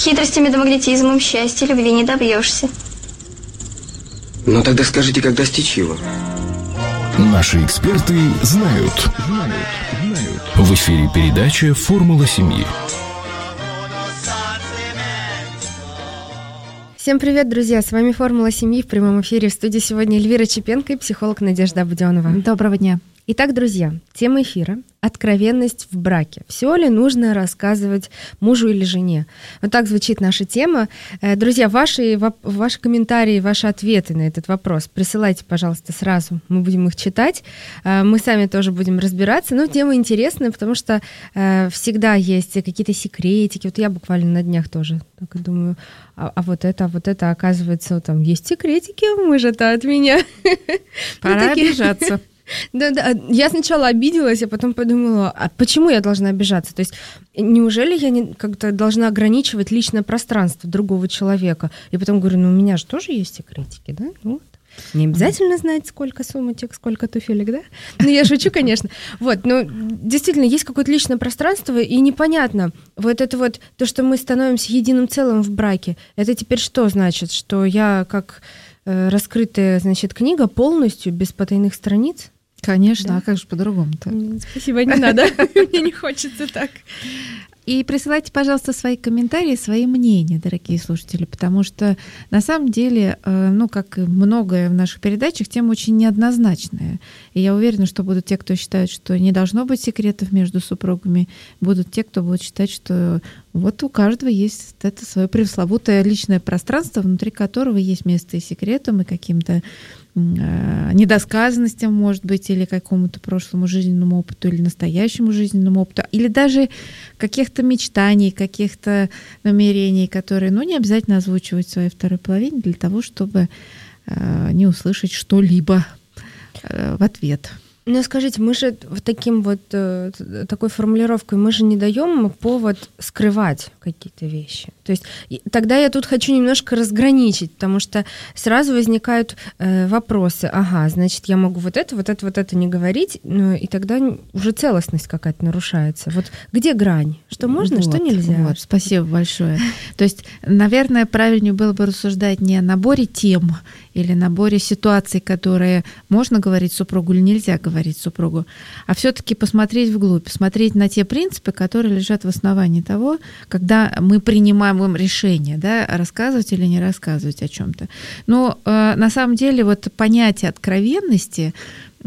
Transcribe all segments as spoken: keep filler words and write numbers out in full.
Хитростями да магнетизмом счастья, любви не добьешься. Ну тогда скажите, как достичь его? Наши эксперты знают. В эфире передача «Формула семьи». Всем привет, друзья! С вами «Формула семьи» в прямом эфире. В студии сегодня Эльвира Чепенко и психолог Надежда Абуденова. Доброго дня! Итак, друзья, тема эфира – откровенность в браке. Все ли нужно рассказывать мужу или жене? Вот так звучит наша тема. Друзья, ваши, ваши комментарии, ваши ответы на этот вопрос присылайте, пожалуйста, сразу. Мы будем их читать. Мы сами тоже будем разбираться. Но тема интересная, потому что всегда есть какие-то секретики. Вот я буквально на днях тоже так и думаю, а, а вот это, а вот это, оказывается, там есть секретики у мужа-то от меня. Пора обижаться. Да, да. Я сначала обиделась, а потом подумала, а почему я должна обижаться? То есть неужели я не, как-то должна ограничивать личное пространство другого человека? И потом говорю, ну у меня же тоже есть секретики, да? Вот. Не обязательно знать, сколько сумочек, сколько туфелек, да? Ну, я шучу, конечно. Вот, но действительно, есть какое-то личное пространство, и непонятно, вот это вот, то, что мы становимся единым целым в браке, это теперь что значит? Что я как э, раскрытая, значит, книга полностью, без потайных страниц? Конечно, да. А как же по-другому-то? Спасибо, не надо, мне не хочется так. И присылайте, пожалуйста, свои комментарии, свои мнения, дорогие слушатели, потому что на самом деле, ну, как и многое в наших передачах, тема очень неоднозначная. И я уверена, что будут те, кто считают, что не должно быть секретов между супругами, будут те, кто будут считать, что вот у каждого есть это свое пресловутое личное пространство, внутри которого есть место и секретам, и каким-то недосказанностям, может быть, или какому-то прошлому жизненному опыту, или настоящему жизненному опыту, или даже каких-то мечтаний, каких-то намерений, которые, ну, не обязательно озвучивать в своей второй половине для того, чтобы э, не услышать что-либо э, в ответ. Ну, скажите, мы же вот таким вот э, такой формулировкой, мы же не даем повод скрывать какие-то вещи. То есть и, тогда я тут хочу немножко разграничить, потому что сразу возникают э, вопросы. Ага, значит, я могу вот это, вот это, вот это не говорить, ну, и тогда уже целостность какая-то нарушается. Вот где грань? Что можно, вот, что нельзя? Вот, спасибо большое. То есть, наверное, правильнее было бы рассуждать не о наборе тем или наборе ситуаций, которые можно говорить супругу или нельзя говорить супругу, а все-таки посмотреть вглубь, посмотреть на те принципы, которые лежат в основании того, когда мы принимаем решение, да, рассказывать или не рассказывать о чем-то. Но э, на самом деле вот понятие откровенности,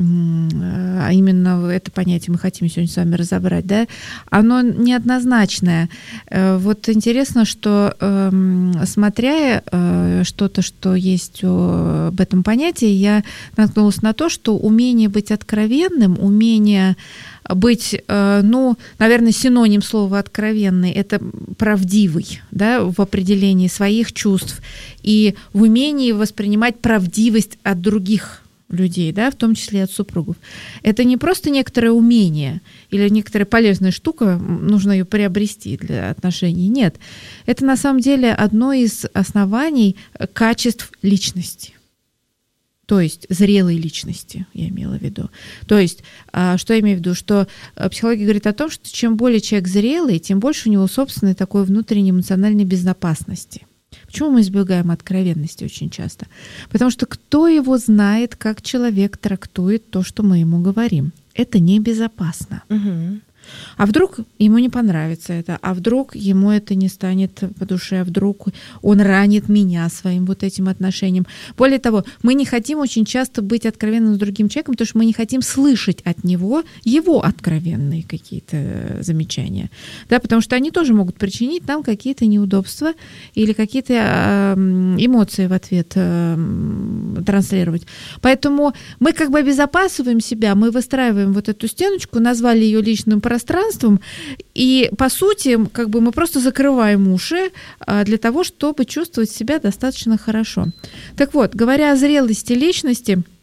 а именно это понятие мы хотим сегодня с вами разобрать, да, оно неоднозначное. Вот интересно, что смотря что-то, что есть об этом понятии, я наткнулась на то, что умение быть откровенным, умение быть, ну, наверное, синоним слова «откровенный» — это правдивый, да, в определении своих чувств и в умении воспринимать правдивость от других людей, да, в том числе и от супругов. Это не просто некоторое умение или некоторая полезная штука, нужно ее приобрести для отношений. Нет. Это на самом деле одно из оснований качеств личности. То есть зрелой личности, я имела в виду. То есть, что я имею в виду? Что психология говорит о том, что чем более человек зрелый, тем больше у него собственной такой внутренней эмоциональной безопасности. Почему мы избегаем откровенности очень часто? Потому что кто его знает, как человек трактует то, что мы ему говорим? Это небезопасно. Угу. А вдруг ему не понравится это, а вдруг ему это не станет по душе, а вдруг он ранит меня своим вот этим отношением. Более того, мы не хотим очень часто быть откровенным с другим человеком, потому что мы не хотим слышать от него его откровенные какие-то замечания. Да, потому что они тоже могут причинить нам какие-то неудобства или какие-то эмоции в ответ транслировать. Поэтому мы как бы обезопасиваем себя, мы выстраиваем вот эту стеночку, назвали ее личным пространством, пространством, и, по сути, как бы мы просто закрываем уши для того, чтобы чувствовать себя достаточно хорошо. Так вот, говоря о зрелости личности,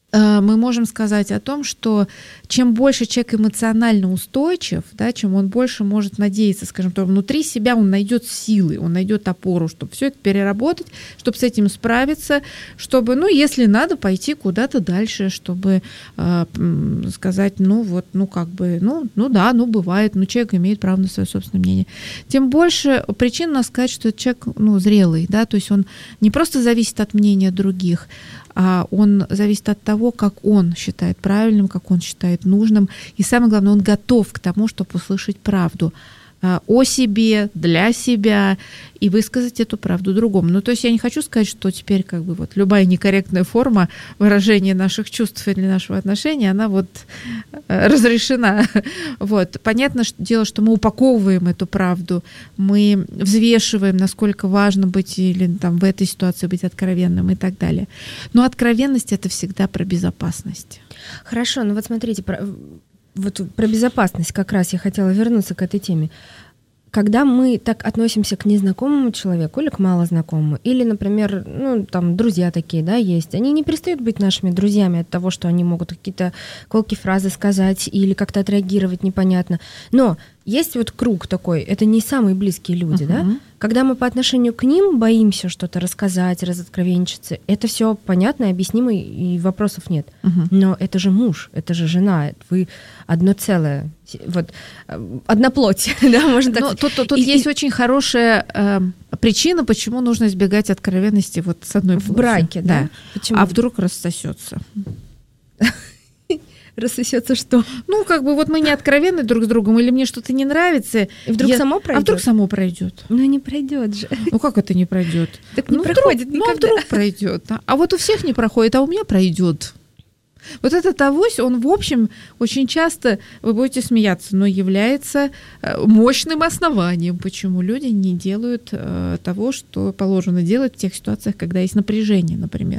мы можем сказать о том, что чем больше человек эмоционально устойчив, да, чем он больше может надеяться, скажем так, внутри себя он найдет силы, он найдет опору, чтобы все это переработать, чтобы с этим справиться, чтобы, ну, если надо, пойти куда-то дальше, чтобы э, сказать, ну, вот, ну, как бы, ну, ну да, ну, бывает, ну, человек имеет право на свое собственное мнение. Тем больше причин нас сказать, что этот человек, ну, зрелый, да, то есть он не просто зависит от мнения других, а он зависит от того, как он считает правильным, как он считает нужным. И самое главное, он готов к тому, чтобы услышать правду о себе, для себя и высказать эту правду другому. Ну, то есть я не хочу сказать, что теперь как бы вот любая некорректная форма выражения наших чувств или нашего отношения, она вот разрешена. Вот. Понятно что дело, что мы упаковываем эту правду, мы взвешиваем, насколько важно быть или там в этой ситуации быть откровенным и так далее. Но откровенность — это всегда про безопасность. Хорошо, ну вот смотрите, про... Вот про безопасность как раз я хотела вернуться к этой теме. Когда мы так относимся к незнакомому человеку или к малознакомому, или, например, ну, там, друзья такие, да, есть, они не перестают быть нашими друзьями от того, что они могут какие-то колкие фразы сказать или как-то отреагировать непонятно. Но есть вот круг такой, это не самые близкие люди, uh-huh. да? Когда мы по отношению к ним боимся что-то рассказать, разоткровенничаться, это все понятно, объяснимо, и вопросов нет. Uh-huh. Но это же муж, это же жена, вы одно целое, вот одна плоть, да, можно так сказать. Тут, тут, тут и, есть и... очень хорошая э, причина, почему нужно избегать откровенности вот с одной плотью. В браке, да? да. Почему? А вдруг рассосется? Рассосется что? Ну, как бы вот мы не откровенны друг с другом, или мне что-то не нравится. И вдруг я... само пройдет? А вдруг само пройдет? Ну, не пройдет же. Ну, как это не пройдет? Так не ну, проходит вдруг, никогда. Ну, а вдруг пройдет? А? а вот у всех не проходит, а у меня пройдет. Вот этот авось, он, в общем, очень часто, вы будете смеяться, но является мощным основанием, почему люди не делают э, того, что положено делать в тех ситуациях, когда есть напряжение, например.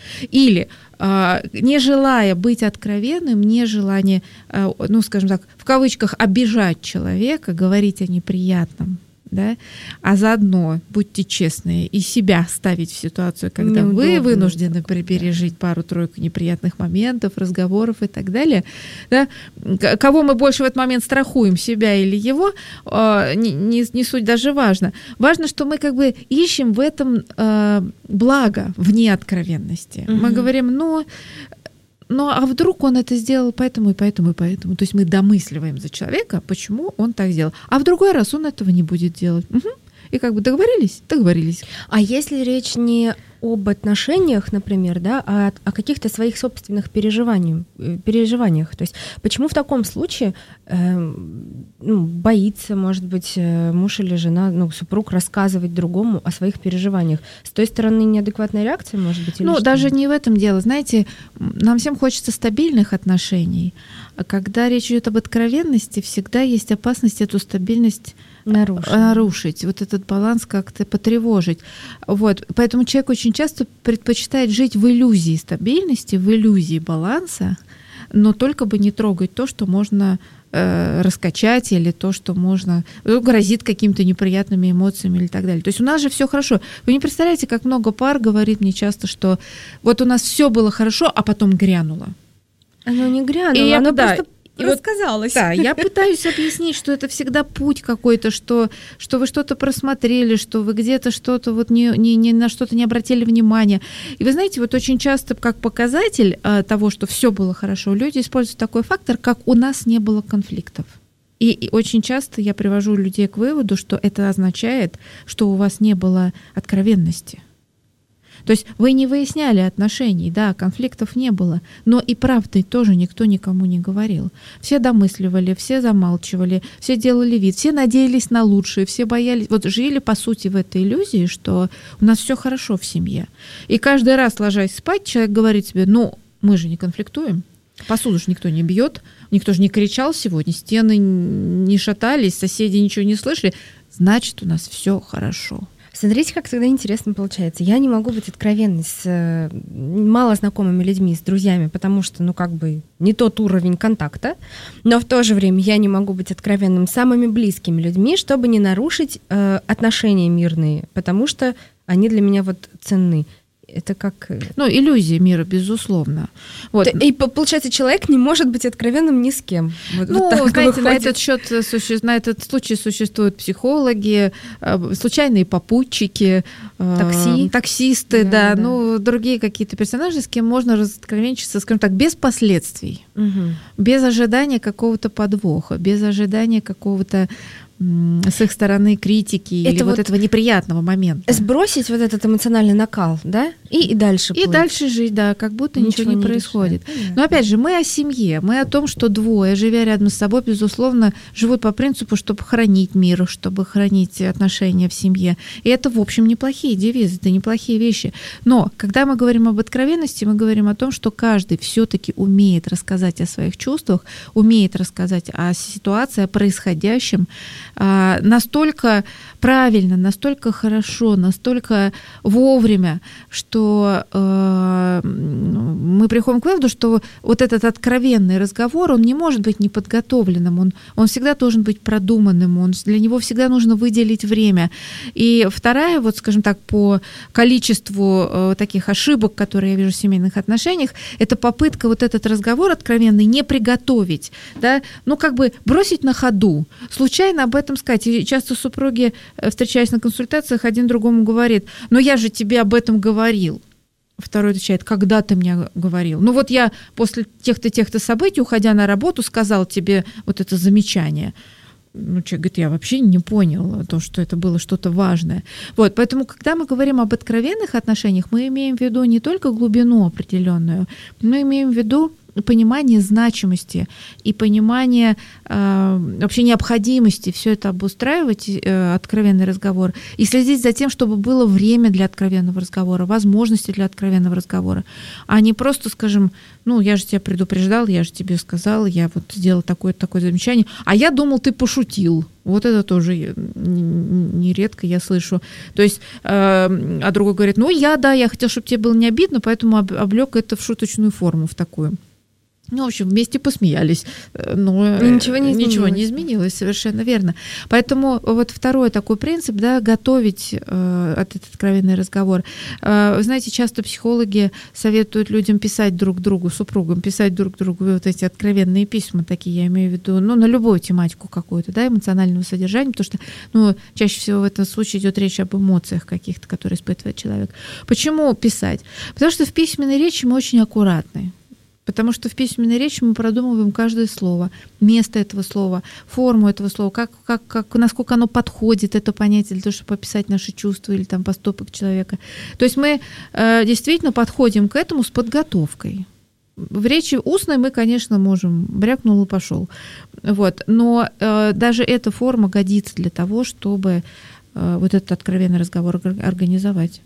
Или э, не желая быть откровенным, не желание, э, ну, скажем так, в кавычках, обижать человека, говорить о неприятном, да, а заодно, будьте честны, и себя ставить в ситуацию, когда Неудобно. Вы вынуждены пережить пару-тройку неприятных моментов, разговоров и так далее. Да? Кого мы больше в этот момент страхуем, себя или его, не, не, не суть даже важно. Важно, что мы как бы ищем в этом э, благо вне откровенности. Угу. Мы говорим, ну... Ну, а вдруг он это сделал поэтому и поэтому и поэтому. То есть мы домысливаем за человека, почему он так сделал. А в другой раз он этого не будет делать. Угу. И как бы договорились? Договорились. А если речь не об отношениях, например, да, а о каких-то своих собственных переживаниях, переживаниях. То есть почему в таком случае э, ну, боится, может быть, муж или жена, ну, супруг рассказывать другому о своих переживаниях? С той стороны неадекватная реакция, может быть? Или ну, что? Даже не в этом дело. Знаете, нам всем хочется стабильных отношений. А когда речь идет об откровенности, всегда есть опасность эту стабильность нарушить, нарушить вот этот баланс как-то потревожить. Вот. Поэтому человек очень часто предпочитает жить в иллюзии стабильности, в иллюзии баланса, но только бы не трогать то, что можно э, раскачать, или то, что можно грозит какими-то неприятными эмоциями или так далее. То есть у нас же все хорошо. Вы не представляете, как много пар говорит мне часто, что вот у нас все было хорошо, а потом грянуло. Оно не грянуло, и оно я, да, просто рассказалось. Вот, да, я пытаюсь объяснить, что это всегда путь какой-то, что, что вы что-то просмотрели, что вы где-то что-то вот не, не, не на что-то не обратили внимания. И вы знаете, вот очень часто как показатель а, того, что все было хорошо, люди используют такой фактор, как у нас не было конфликтов. И, и очень часто я привожу людей к выводу, что это означает, что у вас не было откровенности. То есть вы не выясняли отношений, да, конфликтов не было, но и правды тоже никто никому не говорил. Все домысливали, все замалчивали, все делали вид, все надеялись на лучшее, все боялись, вот жили, по сути, в этой иллюзии, что у нас все хорошо в семье. И каждый раз, ложась спать, человек говорит себе, ну, мы же не конфликтуем, посуду же никто не бьет, никто же не кричал сегодня, стены не шатались, соседи ничего не слышали, значит, у нас все хорошо. Смотрите, как тогда интересно получается. Я не могу быть откровенной с э, малознакомыми людьми, с друзьями, потому что, ну, как бы не тот уровень контакта, но в то же время я не могу быть откровенным с самыми близкими людьми, чтобы не нарушить э, отношения мирные, потому что они для меня вот ценны. Это как... Ну, иллюзия мира, безусловно. Вот. И получается, человек не может быть откровенным ни с кем. Вот, ну, вот так знаете, выходит. на этот счет, на этот случай существуют психологи, случайные попутчики, Такси. таксисты, да, да, да, да. ну, другие какие-то персонажи, с кем можно разоткровенчиться, скажем так, без последствий, Угу. без ожидания какого-то подвоха, без ожидания какого-то с их стороны критики Это или вот, вот этого неприятного момента. Сбросить вот этот эмоциональный накал, да, и, и дальше И плыть. дальше жить, да, как будто ничего, Ничего не, не происходит. решает. Но опять же, мы о семье, мы о том, что двое, живя рядом с собой, безусловно, живут по принципу, чтобы хранить мир, чтобы хранить отношения в семье. И это, в общем, неплохие девизы, это неплохие вещи. Но когда мы говорим об откровенности, мы говорим о том, что каждый все-таки умеет рассказать о своих чувствах, умеет рассказать о ситуации, о происходящем, настолько правильно, настолько хорошо, настолько вовремя, что э, мы приходим к выводу, что вот этот откровенный разговор, он не может быть неподготовленным, он, он всегда должен быть продуманным, он, для него всегда нужно выделить время. И вторая, вот скажем так, по количеству э, таких ошибок, которые я вижу в семейных отношениях, это попытка вот этот разговор откровенный не приготовить, да, ну как бы бросить на ходу, случайно об этом сказать. И часто супруги, встречаясь на консультациях, один другому говорит: но я же тебе об этом говорил. Второй отвечает: когда ты мне говорил? Ну вот я после тех-то, тех-то событий, уходя на работу, сказал тебе вот это замечание. Ну, человек говорит: я вообще не понял то, что это было что-то важное. Вот, поэтому, когда мы говорим об откровенных отношениях, мы имеем в виду не только глубину определенную, мы имеем в виду понимание значимости и понимание э, вообще необходимости все это обустраивать, э, откровенный разговор, и следить за тем, чтобы было время для откровенного разговора, возможности для откровенного разговора, а не просто, скажем, ну, я же тебя предупреждал, я же тебе сказал, я вот сделал такое-то такое замечание, а я думал, ты пошутил. Вот это тоже нередко я слышу. То есть, э, а другой говорит: ну, я, да, я хотел, чтобы тебе было не обидно, поэтому облег это в шуточную форму, в такую. Ну, в общем, вместе посмеялись, но ничего не изменилось. Ничего не изменилось, совершенно верно. Поэтому вот второй такой принцип, да, готовить э, этот откровенный разговор. Э, вы знаете, часто психологи советуют людям писать друг другу, супругам, писать друг другу вот эти откровенные письма такие, я имею в виду, ну, на любую тематику какую-то, да, эмоционального содержания, потому что, ну, чаще всего в этом случае идет речь об эмоциях каких-то, которые испытывает человек. Почему писать? Потому что в письменной речи мы очень аккуратны. Потому что в письменной речи мы продумываем каждое слово, место этого слова, форму этого слова, как, как, как, насколько оно подходит, это понятие, для того, чтобы описать наши чувства или там, поступок человека. То есть мы э, действительно подходим к этому с подготовкой. В речи устной мы, конечно, можем брякнул и пошел. Вот. Но э, даже эта форма годится для того, чтобы э, вот этот откровенный разговор организовать.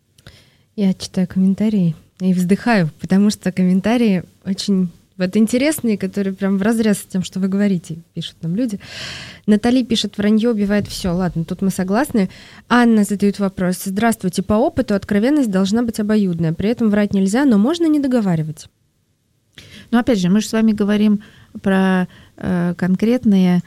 Я читаю комментарии и вздыхаю, потому что комментарии очень вот интересные, которые прям вразрез с тем, что вы говорите, пишут нам люди. Натали пишет: вранье убивает все. Ладно, тут мы согласны. Анна задает вопрос: здравствуйте, по опыту откровенность должна быть обоюдная, при этом врать нельзя, но можно не договаривать. Но опять же, мы же с вами говорим про э, конкретные,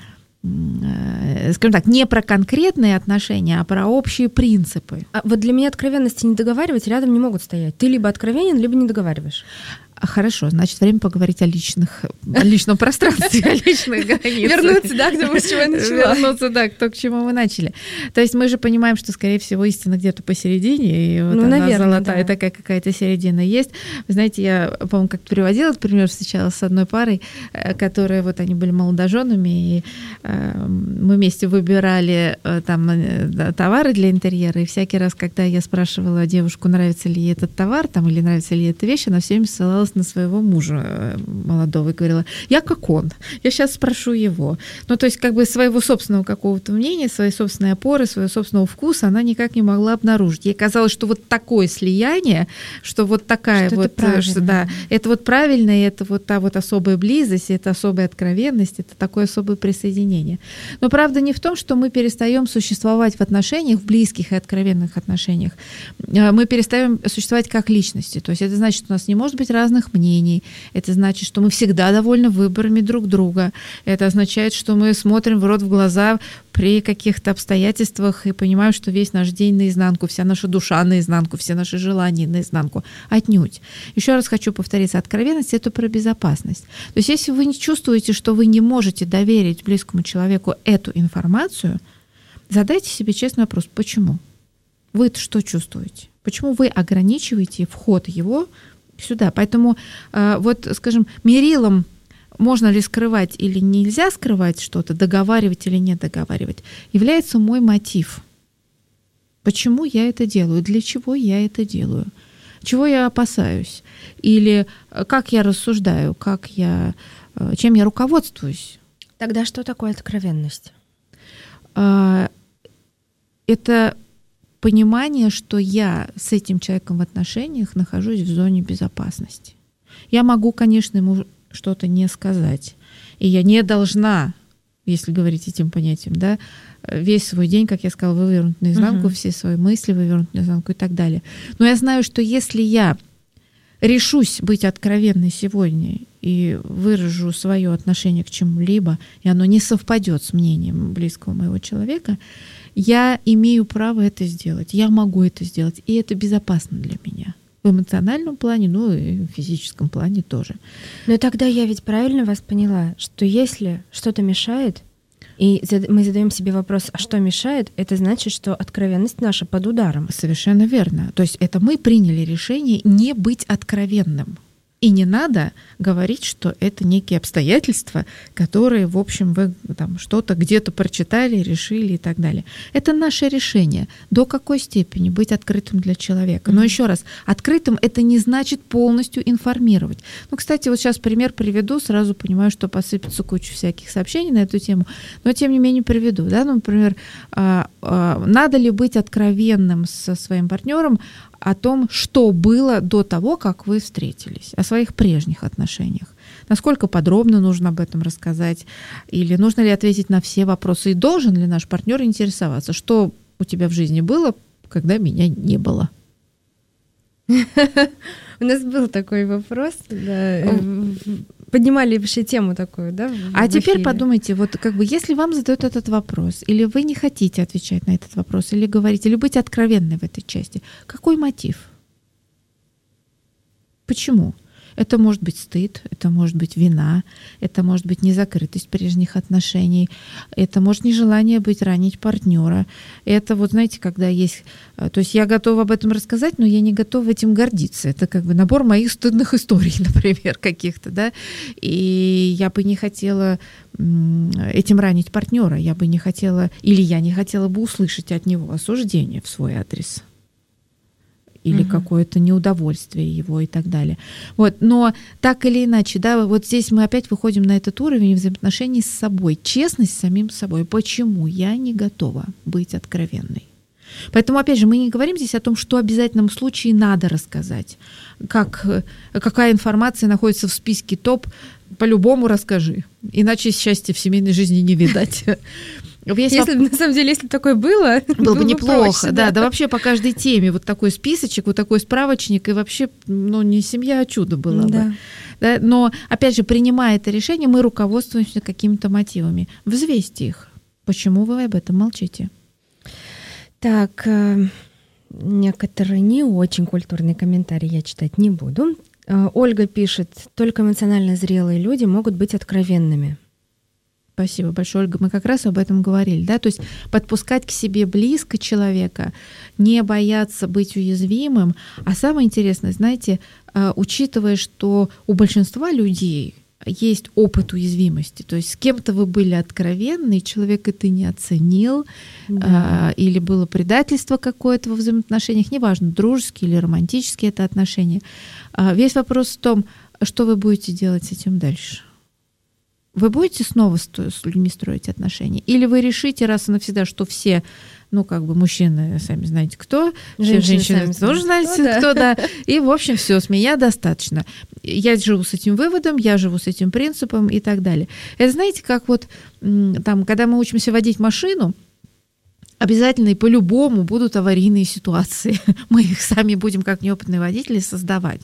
э, скажем так, не про конкретные отношения, а про общие принципы. А вот для меня откровенность и не договаривать рядом не могут стоять. Ты либо откровенен, либо не договариваешь. Хорошо, значит, время поговорить о личных, о личном пространстве, о личных границах. Вернуться, да, к тому, с чего я начала. Вернуться, да, к тому, к чему мы начали. То есть мы же понимаем, что, скорее всего, истина где-то посередине, и вот ну, она наверное, золотая, да. такая какая-то середина есть. Вы знаете, я, по-моему, как приводила этот пример, встречалась с одной парой, которые вот они были молодоженами, и э, мы вместе выбирали э, там э, товары для интерьера, и всякий раз, когда я спрашивала девушку, нравится ли ей этот товар, там, или нравится ли ей эта вещь, она все время ссылалась на своего мужа молодого и говорила: я как он, я сейчас спрошу его. Ну, то есть как бы своего собственного какого-то мнения, своей собственной опоры, своего собственного вкуса она никак не могла обнаружить. Ей казалось, что вот такое слияние, что вот такая что вот, это что, да, это вот правильно, и это вот та вот особая близость, это особая откровенность, это такое особое присоединение. Но правда не в том, что мы перестаем существовать в отношениях, в близких и откровенных отношениях. Мы перестаем существовать как личности. То есть это значит, что у нас не может быть разных разных мнений. Это значит, что мы всегда довольны выборами друг друга. Это означает, что мы смотрим в рот в глаза при каких-то обстоятельствах и понимаем, что весь наш день наизнанку, вся наша душа наизнанку, все наши желания наизнанку. Отнюдь. Еще раз хочу повториться, откровенность — это про безопасность. То есть если вы не чувствуете, что вы не можете доверить близкому человеку эту информацию, задайте себе честный вопрос, почему? Вы что чувствуете? Почему вы ограничиваете вход его сюда? Поэтому, вот, скажем, мерилом, можно ли скрывать или нельзя скрывать что-то, договаривать или не договаривать, является мой мотив. Почему я это делаю? Для чего я это делаю? Чего я опасаюсь? Или как я рассуждаю? Как я, чем я руководствуюсь? Тогда что такое откровенность? Это понимание, что я с этим человеком в отношениях нахожусь в зоне безопасности. Я могу, конечно, ему что-то не сказать. И я не должна, если говорить этим понятием, да, весь свой день, как я сказала, вывернуть наизнанку, uh-huh. все свои мысли вывернуть наизнанку и так далее. Но я знаю, что если я решусь быть откровенной сегодня и выражу свое отношение к чему-либо, и оно не совпадет с мнением близкого моего человека, я имею право это сделать, я могу это сделать, и это безопасно для меня. В эмоциональном плане, ну и в физическом плане тоже. Но тогда я ведь правильно вас поняла, что если что-то мешает, и мы задаем себе вопрос, а что мешает, это значит, что откровенность наша под ударом. Совершенно верно. То есть это мы приняли решение не быть откровенным. И не надо говорить, что это некие обстоятельства, которые, в общем, вы там что-то где-то прочитали, решили и так далее. Это наше решение. До какой степени быть открытым для человека. Но еще раз, открытым это не значит полностью информировать. Ну, кстати, вот сейчас пример приведу, сразу понимаю, что посыпется куча всяких сообщений на эту тему, но тем не менее приведу. Да? Ну, например, надо ли быть откровенным со своим партнером о том, что было до того, как вы встретились, о своих прежних отношениях. Насколько подробно нужно об этом рассказать, или нужно ли ответить на все вопросы, и должен ли наш партнер интересоваться, что у тебя в жизни было, когда меня не было. У нас был такой вопрос, поднимали вообще тему такую, да? А теперь подумайте, вот как бы, если вам задают этот вопрос, или вы не хотите отвечать на этот вопрос, или говорить, или быть откровенной в этой части, какой мотив? Почему? Это может быть стыд, это может быть вина, это может быть незакрытость прежних отношений, это может нежелание быть ранить партнера. Это вот, знаете, когда есть... То есть я готова об этом рассказать, но я не готова этим гордиться. Это как бы набор моих стыдных историй, например, каких-то, да. И я бы не хотела этим ранить партнера, я бы не хотела, или я не хотела бы услышать от него осуждение в свой адрес. Или угу. какое-то неудовольствие его и так далее. Вот. Но так или иначе, да, вот здесь мы опять выходим на этот уровень взаимоотношений с собой. Честность с самим собой. Почему я не готова быть откровенной? Поэтому, опять же, мы не говорим здесь о том, что в обязательном случае надо рассказать. Как, какая информация находится в списке топ, по-любому расскажи. Иначе счастья в семейной жизни не видать. Если воп... на самом деле, если такое было, было, было бы неплохо, проще, да, да, да, вообще по каждой теме вот такой списочек, вот такой справочник, и вообще, ну, не семья, а чудо было да. бы. Да, но, опять же, принимая это решение, мы руководствуемся какими-то мотивами. Взвесьте их. Почему вы об этом молчите? Так, э, некоторые не очень культурные комментарии я читать не буду. Э, Ольга пишет, только эмоционально зрелые люди могут быть откровенными. Спасибо большое, Ольга. Мы как раз об этом говорили, да, то есть подпускать к себе близко человека, не бояться быть уязвимым. А самое интересное, знаете, учитывая, что у большинства людей есть опыт уязвимости, то есть с кем-то вы были откровенны, и человек это не оценил, да. или было предательство какое-то во взаимоотношениях, неважно, дружеские или романтические это отношения. Весь вопрос в том, что вы будете делать с этим дальше. Вы будете снова с людьми строить отношения? Или вы решите раз и навсегда, что все, ну, как бы мужчины, сами знаете кто, все женщины, женщины тоже знаете кто, да. кто, да. И, в общем, все, с меня достаточно. Я живу с этим выводом, я живу с этим принципом и так далее. Это знаете, как вот там, когда мы учимся водить машину, обязательно и по-любому будут аварийные ситуации. Мы их сами будем, как неопытные водители, создавать.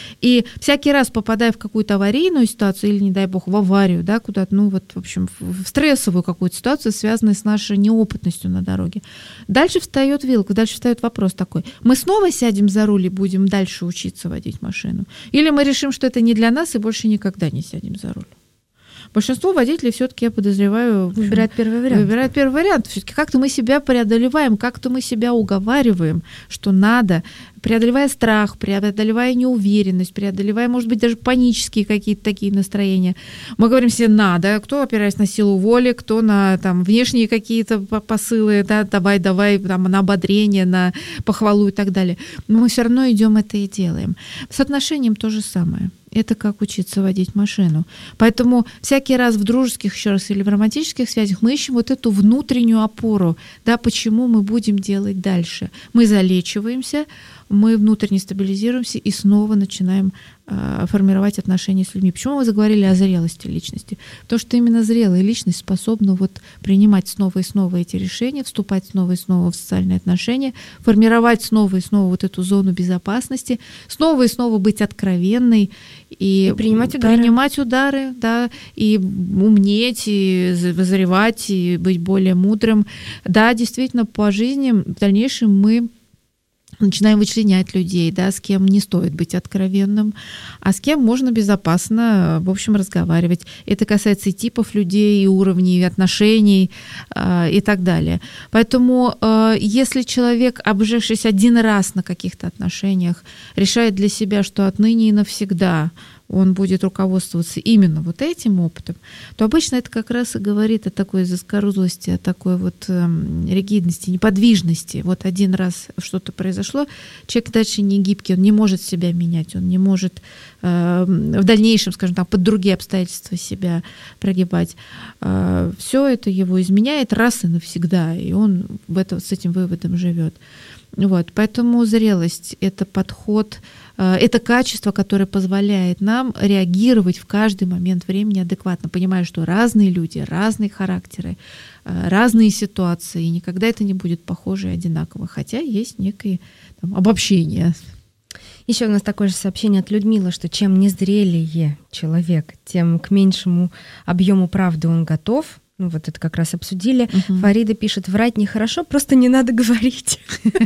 И всякий раз, попадая в какую-то аварийную ситуацию или, не дай бог, в аварию, да, куда-то, ну вот, в общем, в стрессовую какую-то ситуацию, связанную с нашей неопытностью на дороге, дальше встает вилка, дальше встает вопрос такой: мы снова сядем за руль и будем дальше учиться водить машину? Или мы решим, что это не для нас и больше никогда не сядем за руль? Большинство водителей все-таки, я подозреваю, выбирают первый вариант. Выбирают первый вариант. Все-таки как-то мы себя преодолеваем, как-то мы себя уговариваем, что надо, преодолевая страх, преодолевая неуверенность, преодолевая, может быть, даже панические какие-то такие настроения. Мы говорим себе «надо», кто опираясь на силу воли, кто на там, внешние какие-то посылы, да, давай, давай, там, на ободрение, на похвалу и так далее. Но мы все равно идем это и делаем. С отношением то же самое. Это как учиться водить машину. Поэтому всякий раз в дружеских, еще раз, или в романтических связях мы ищем вот эту внутреннюю опору, да, почему мы будем делать дальше. Мы залечиваемся, мы внутренне стабилизируемся и снова начинаем э, формировать отношения с людьми. Почему мы заговорили о зрелости личности? Потому что именно зрелая личность способна вот принимать снова и снова эти решения, вступать снова и снова в социальные отношения, формировать снова и снова вот эту зону безопасности, снова и снова быть откровенной и, и принимать удары, принимать удары, да, и умнеть, и вызревать, и быть более мудрым. Да, действительно, по жизни в дальнейшем мы начинаем вычленять людей, да, с кем не стоит быть откровенным, а с кем можно безопасно, в общем, разговаривать. Это касается и типов людей, и уровней, и отношений, э, и так далее. Поэтому, э, если человек, обжегшись один раз на каких-то отношениях, решает для себя, что отныне и навсегда он будет руководствоваться именно вот этим опытом, то обычно это как раз и говорит о такой заскорузлости, о такой вот э, ригидности, неподвижности. Вот один раз что-то произошло, человек дальше не гибкий, он не может себя менять, он не может э, в дальнейшем, скажем так, под другие обстоятельства себя прогибать. Э, все это его изменяет раз и навсегда, и он в это, с этим выводом живет. Вот, поэтому зрелость — это подход, это качество, которое позволяет нам реагировать в каждый момент времени адекватно, понимая, что разные люди, разные характеры, разные ситуации, и никогда это не будет похоже и одинаково, хотя есть некое там обобщение. Еще у нас такое же сообщение от Людмилы, что чем незрелее человек, тем к меньшему объему правды он готов. Ну, вот это как раз обсудили. Uh-huh. Фарида пишет: врать нехорошо, просто не надо говорить.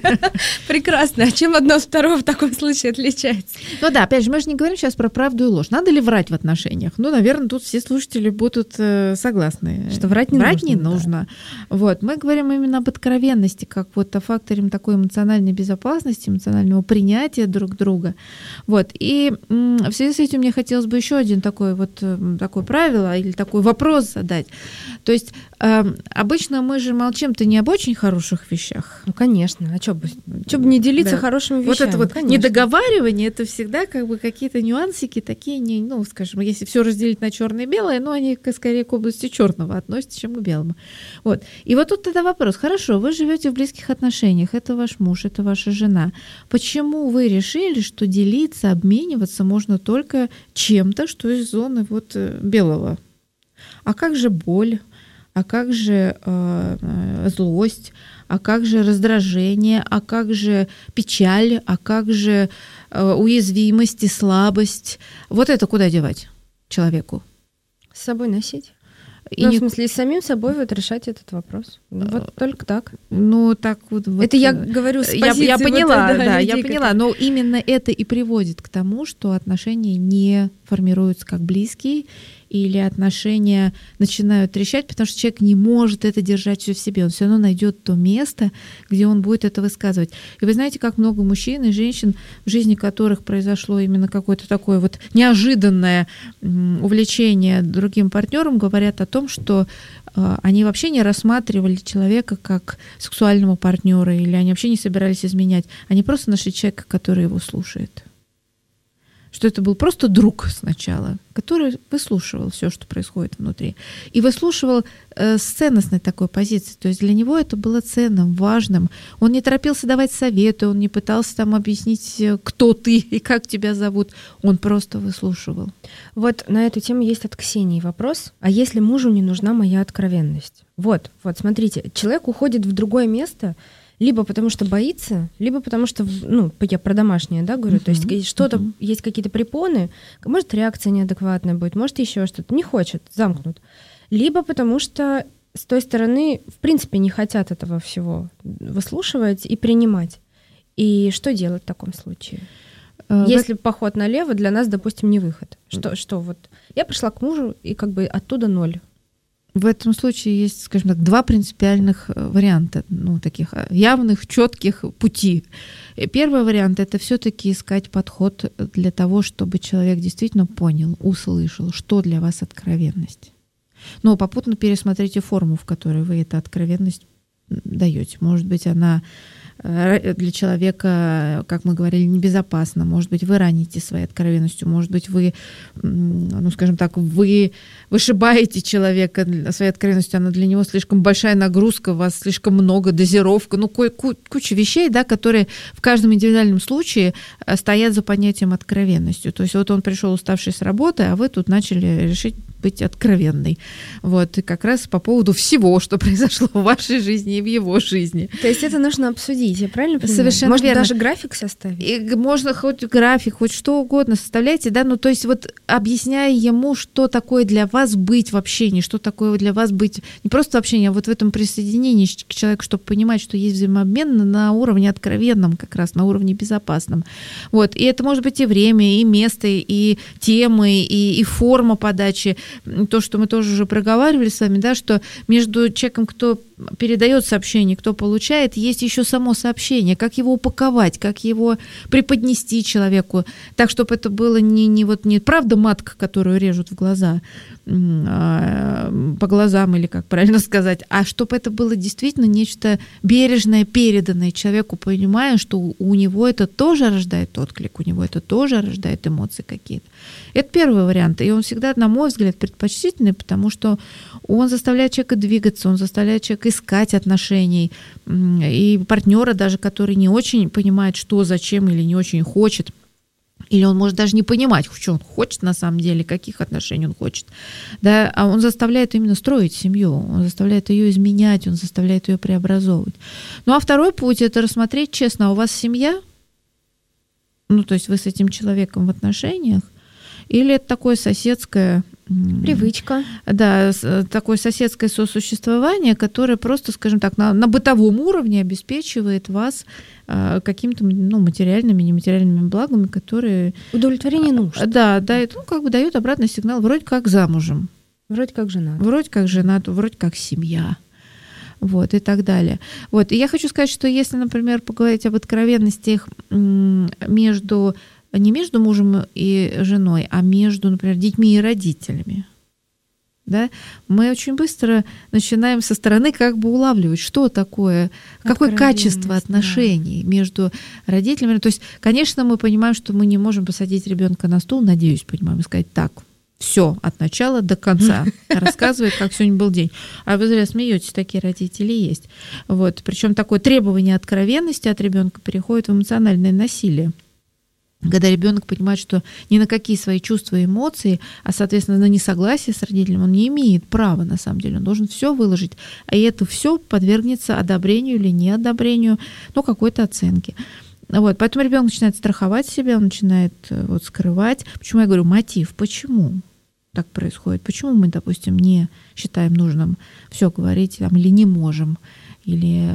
Прекрасно. А чем одно от второго в таком случае отличается? Ну да, опять же, мы же не говорим сейчас про правду и ложь. Надо ли врать в отношениях? Ну, наверное, тут все слушатели будут э, согласны. Что врать не врать нужно. не нужно. Да. Вот. Мы говорим именно об откровенности, как вот о факторе такой эмоциональной безопасности, эмоционального принятия друг друга. Вот. И м- в связи с этим мне хотелось бы еще один такой вот такое правило или такой вопрос задать. То есть э, обычно мы же молчим-то не об очень хороших вещах. Ну, конечно. А что бы, что бы не делиться да. хорошими вещами? Вот это вот конечно. Недоговаривание, это всегда как бы какие-то нюансики такие, не, ну, скажем, если все разделить на черное и белое, но они скорее к области черного относятся, чем к белому. Вот. И вот тут тогда вопрос. Хорошо, вы живете в близких отношениях, это ваш муж, это ваша жена. Почему вы решили, что делиться, обмениваться можно только чем-то, что из зоны вот белого? А как же боль? А как же э, злость? А как же раздражение? А как же печаль? А как же э, уязвимость и слабость? Вот это куда девать человеку? С собой носить. И ну, не... в смысле, с самим собой вот решать этот вопрос. Ну, вот только так. Ну, так вот... Это вот, я говорю с я, позиции... Я поняла, вот, да, да, людей, я поняла. которые... Но именно это и приводит к тому, что отношения не формируются как близкие, или отношения начинают трещать, потому что человек не может это держать все в себе. Он все равно найдет то место, где он будет это высказывать. И вы знаете, как много мужчин и женщин, в жизни которых произошло именно какое-то такое вот неожиданное увлечение другим партнером, говорят о том, что они вообще не рассматривали человека как сексуального партнера, или они вообще не собирались изменять. Они просто нашли человека, который его слушает. Что это был просто друг сначала, который выслушивал все, что происходит внутри. И выслушивал э, с ценностной такой позиции. То есть для него это было ценным, важным. Он не торопился давать советы, он не пытался там объяснить, кто ты и как тебя зовут. Он просто выслушивал. Вот на эту тему есть от Ксении вопрос. А если мужу не нужна моя откровенность? Вот, вот, смотрите, человек уходит в другое место, либо потому что боится, либо потому что, ну, я про домашнее, да, говорю, uh-huh, то есть что-то, uh-huh. есть какие-то препоны, может, реакция неадекватная будет, может, еще что-то, не хочет, замкнут. Либо потому что с той стороны, в принципе, не хотят этого всего выслушивать и принимать. И что делать в таком случае? Uh, Если вы... поход налево для нас, допустим, не выход. Что, что вот? Я пришла к мужу, и как бы оттуда ноль. В этом случае есть, скажем так, два принципиальных варианта, ну, таких явных, четких пути. Первый вариант — это все-таки искать подход для того, чтобы человек действительно понял, услышал, что для вас откровенность. Но попутно пересмотрите форму, в которой вы эту откровенность даете. Может быть, она для человека, как мы говорили, небезопасна. Может быть, вы раните своей откровенностью. Может быть, вы, ну, скажем так, вы вышибаете человека своей откровенностью. Она для него слишком большая нагрузка, у вас слишком много, дозировка. Ну, куча вещей, да, которые в каждом индивидуальном случае стоят за понятием откровенностью. То есть вот он пришел уставший с работы, а вы тут начали решить быть откровенной. Вот. И как раз по поводу всего, что произошло в вашей жизни и в его жизни. То есть это нужно обсудить, я правильно понимаю? Совершенно Может, верно. даже график составить? И можно хоть график, хоть что угодно составляйте, да, ну то есть вот объясняя ему, что такое для вас быть в общении, что такое для вас быть не просто в общении, а вот в этом присоединении к человеку, чтобы понимать, что есть взаимообмен на уровне откровенном, как раз на уровне безопасном. Вот. И это может быть и время, и место, и темы, и, и форма подачи. То, что мы тоже уже проговаривали с вами, да, что между человеком, кто передает сообщение, кто получает, есть еще само сообщение, как его упаковать, как его преподнести человеку, так, чтобы это было не, не, вот, не правда матка, которую режут в глаза, а, по глазам, или как правильно сказать, а чтобы это было действительно нечто бережное, переданное человеку, понимая, что у него это тоже рождает отклик, у него это тоже рождает эмоции какие-то. Это первый вариант, и он всегда, на мой взгляд, предпочтительный, потому что он заставляет человека двигаться, он заставляет человека искать отношений, и партнера даже, который не очень понимает, что, зачем, или не очень хочет, или он может даже не понимать, что он хочет на самом деле, каких отношений он хочет, да, а он заставляет именно строить семью, он заставляет ее изменять, он заставляет ее преобразовывать. Ну а второй путь — это рассмотреть честно, а у вас семья, ну то есть вы с этим человеком в отношениях, или это такое соседское... Привычка. Да, такое соседское сосуществование, которое просто, скажем так, на, на бытовом уровне обеспечивает вас э, какими-то, ну, материальными, нематериальными благами, которые... Удовлетворение нужд. Да, да, ну, как бы дают обратный сигнал, вроде как замужем. Вроде как женат. Вроде как женат, вроде как семья. Вот, и так далее. Вот, и я хочу сказать, что если, например, поговорить об откровенностях между... не между мужем и женой, а между, например, детьми и родителями. Да? Мы очень быстро начинаем со стороны как бы улавливать, что такое, какое качество отношений, да, между родителями. То есть, конечно, мы понимаем, что мы не можем посадить ребенка на стул, надеюсь, понимаем, и сказать: так, все от начала до конца рассказывает, как сегодня был день. А вы зря смеетесь, такие родители есть. Вот. Причем такое требование откровенности от ребенка переходит в эмоциональное насилие. Когда ребенок понимает, что ни на какие свои чувства и эмоции, а, соответственно, на несогласие с родителем, он не имеет права, на самом деле. Он должен все выложить, а это все подвергнется одобрению или неодобрению, ну, какой-то оценке. Вот, поэтому ребенок начинает страховать себя, он начинает вот, скрывать. Почему я говорю мотив? Почему так происходит? Почему мы, допустим, не считаем нужным все говорить там, или не можем? Или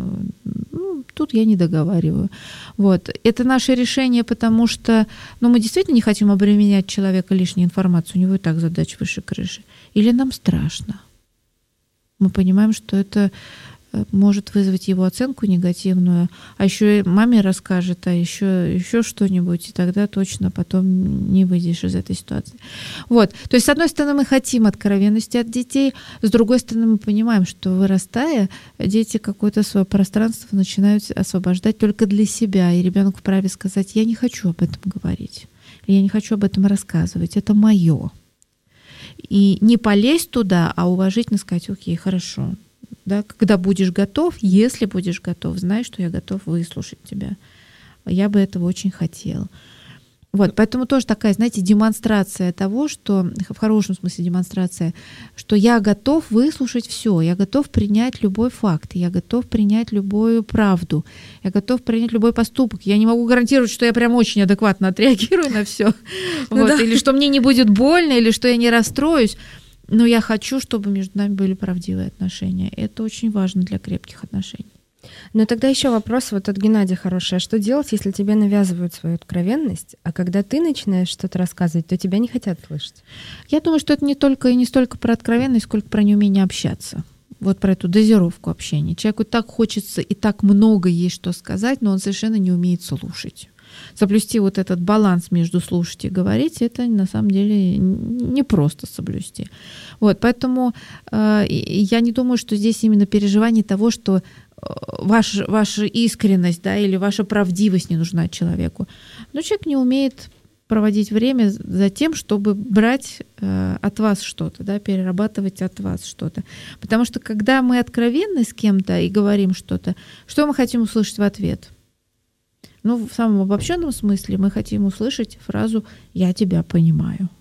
ну, тут я не договариваю. Вот. Это наше решение, потому что ну, мы действительно не хотим обременять человека лишней информацией, у него и так задач выше крыши. Или нам страшно. Мы понимаем, что это может вызвать его оценку негативную, а еще и маме расскажет, а еще, еще что-нибудь, и тогда точно потом не выйдешь из этой ситуации. Вот. То есть, с одной стороны, мы хотим откровенности от детей, с другой стороны, мы понимаем, что, вырастая, дети какое-то свое пространство начинают освобождать только для себя, и ребенок вправе сказать: я не хочу об этом говорить, я не хочу об этом рассказывать, это мое. И не полезть туда, а уважительно сказать: окей, хорошо. Да, когда будешь готов, если будешь готов, знай, что я готов выслушать тебя. Я бы этого очень хотела. Вот, поэтому тоже такая, знаете, демонстрация того, что, в хорошем смысле демонстрация, что я готов выслушать все, я готов принять любой факт, я готов принять любую правду, я готов принять любой поступок. Я не могу гарантировать, что я прям очень адекватно отреагирую на все, или что мне не будет больно, или что я не расстроюсь, но я хочу, чтобы между нами были правдивые отношения. Это очень важно для крепких отношений. Но тогда еще вопрос вот от Геннадия хороший. А что делать, если тебе навязывают свою откровенность, а когда ты начинаешь что-то рассказывать, то тебя не хотят слышать? Я думаю, что это не только и не столько про откровенность, сколько про неумение общаться. Вот про эту дозировку общения. Человеку так хочется и так много есть что сказать, но он совершенно не умеет слушать. Соблюсти вот этот баланс между слушать и говорить, это на самом деле не просто соблюсти. Вот, поэтому э, я не думаю, что здесь именно переживание того, что ваш, ваша искренность, да, или ваша правдивость не нужна человеку. Но человек не умеет проводить время за тем, чтобы брать э, от вас что-то, да, перерабатывать от вас что-то. Потому что когда мы откровенны с кем-то и говорим что-то, что мы хотим услышать в ответ? Ну, в самом обобщенном смысле мы хотим услышать фразу «я тебя понимаю».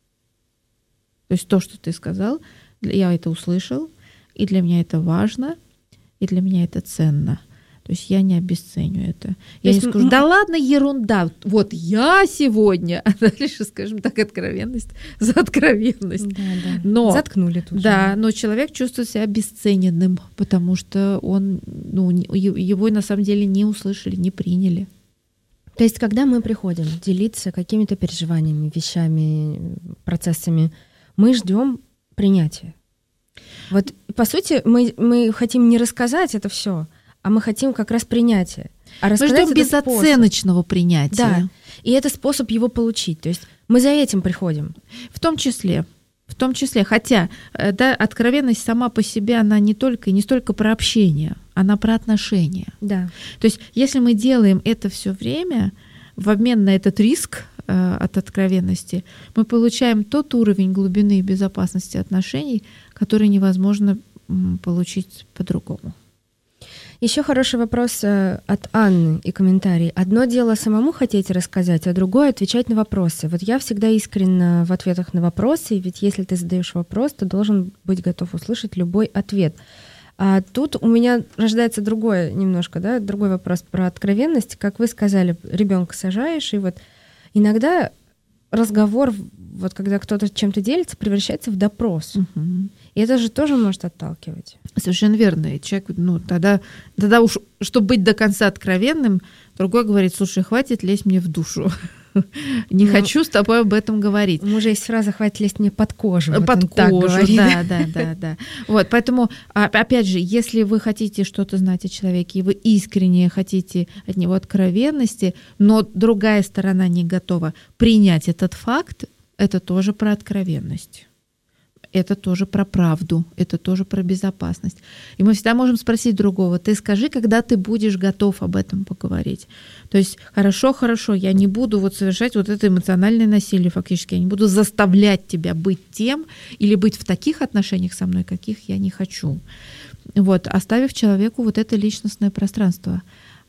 То есть то, что ты сказал, я это услышал, и для меня это важно, и для меня это ценно. То есть я не обесценю это. Я не скажу, да ладно, ерунда, вот я сегодня, а дальше, скажем так, откровенность за откровенность. Да, да. Но, заткнули тут. Да, же. Но человек чувствует себя обесцененным, потому что он, ну, его на самом деле не услышали, не приняли. То есть, когда мы приходим делиться какими-то переживаниями, вещами, процессами, мы ждем принятия. Вот, по сути, мы, мы хотим не рассказать это все, а мы хотим как раз принятия. А мы ждем безоценочного способ. принятия. Да, и это способ его получить. То есть мы за этим приходим. В том числе. В том числе. Хотя, да, откровенность сама по себе, она не только, не столько про общение, она про отношения. Да. То есть если мы делаем это все время, в обмен на этот риск э, от откровенности, мы получаем тот уровень глубины и безопасности отношений, который невозможно м, получить по-другому. Еще хороший вопрос от Анны и комментарий. Одно дело самому хотеть рассказать, а другое отвечать на вопросы. Вот я всегда искренна в ответах на вопросы, ведь если ты задаешь вопрос, то должен быть готов услышать любой ответ. А тут у меня рождается другое немножко, да, другой вопрос про откровенность. Как вы сказали, ребенка сажаешь, и вот иногда разговор, вот когда кто-то чем-то делится, превращается в допрос. Угу. И это же тоже может отталкивать. Совершенно верно. И человек, ну, тогда, тогда уж, чтобы быть до конца откровенным, другой говорит, слушай, хватит лезть мне в душу. Не ну, хочу с тобой об этом говорить. У мужа есть фраза «хватит лезть мне под кожу». Под вот кожу, да, да, да, да. Вот, поэтому, опять же, если вы хотите что-то знать о человеке, и вы искренне хотите от него откровенности, но другая сторона не готова принять этот факт, это тоже про откровенность. Это тоже про правду, это тоже про безопасность. И мы всегда можем спросить другого, ты скажи, когда ты будешь готов об этом поговорить. То есть хорошо, хорошо, я не буду вот совершать вот это эмоциональное насилие фактически, я не буду заставлять тебя быть тем или быть в таких отношениях со мной, каких я не хочу. Вот, оставив человеку вот это личностное пространство.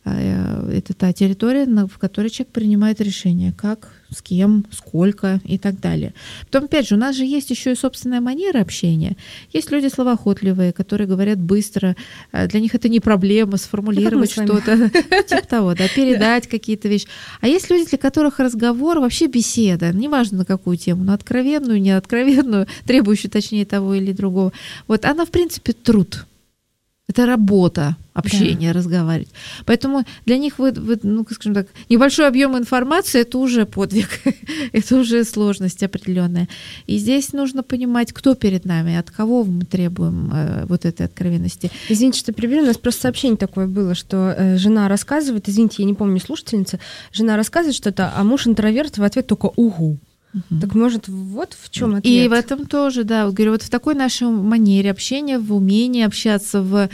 Это та территория, в которой человек принимает решение, как, с кем, сколько и так далее. Потом, опять же, у нас же есть еще и собственная манера общения. Есть люди словоохотливые, которые говорят быстро, для них это не проблема сформулировать что-то, типа того, да, передать какие-то вещи. А есть люди, для которых разговор, вообще беседа, неважно на какую тему, на откровенную, не откровенную, требующую, точнее, того или другого. Вот она, в принципе, труд. Это работа, общение, да. Разговаривать. Поэтому для них, вы, вы, ну, скажем так, небольшой объем информации – это уже подвиг, это уже сложность определенная. И здесь нужно понимать, кто перед нами, от кого мы требуем э, вот этой откровенности. Извините, что перебью, у нас просто сообщение такое было, что э, жена рассказывает, извините, я не помню, слушательница, жена рассказывает что-то, а муж интроверт в ответ только «угу». Uh-huh. Так может, вот в чем ответ? И в этом тоже, да, говорю, вот в такой нашей манере общения, в умении общаться, в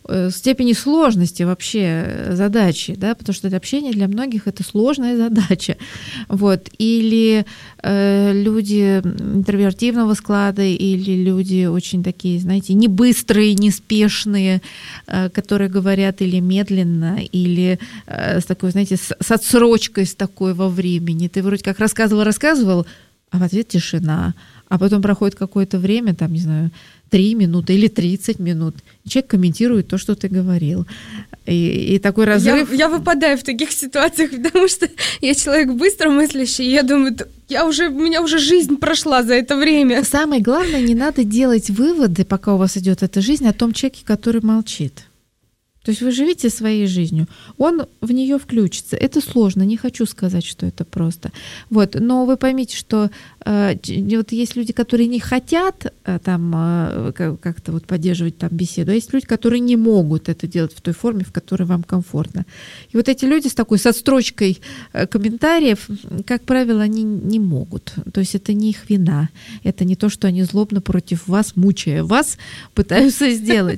э, степени сложности вообще задачи, да, потому что это общение для многих это сложная задача. Вот. Или э, люди интровертивного склада, или люди очень такие, знаете, не быстрые, неспешные, э, которые говорят или медленно, или э, с такой, знаете, с, с отсрочкой с такой во времени. Ты вроде как рассказывал, рассказывал, а в ответ тишина. А потом проходит какое-то время, там, не знаю, три минуты или тридцать минут. И человек комментирует то, что ты говорил. И, и такой разрыв... Я, я выпадаю в таких ситуациях, потому что я человек быстро мыслящий, и я думаю, я уже, у меня уже жизнь прошла за это время. Самое главное, не надо делать выводы, пока у вас идет эта жизнь, о том человеке, который молчит. То есть вы живите своей жизнью, он в нее включится. Это сложно, не хочу сказать, что это просто. Вот, но вы поймите, что э, вот есть люди, которые не хотят э, там э, как-то вот поддерживать там беседу, а есть люди, которые не могут это делать в той форме, в которой вам комфортно. И вот эти люди с такой с отстрочкой э, комментариев, как правило, они не могут. То есть это не их вина, это не то, что они злобно против вас, мучая вас, пытаются сделать.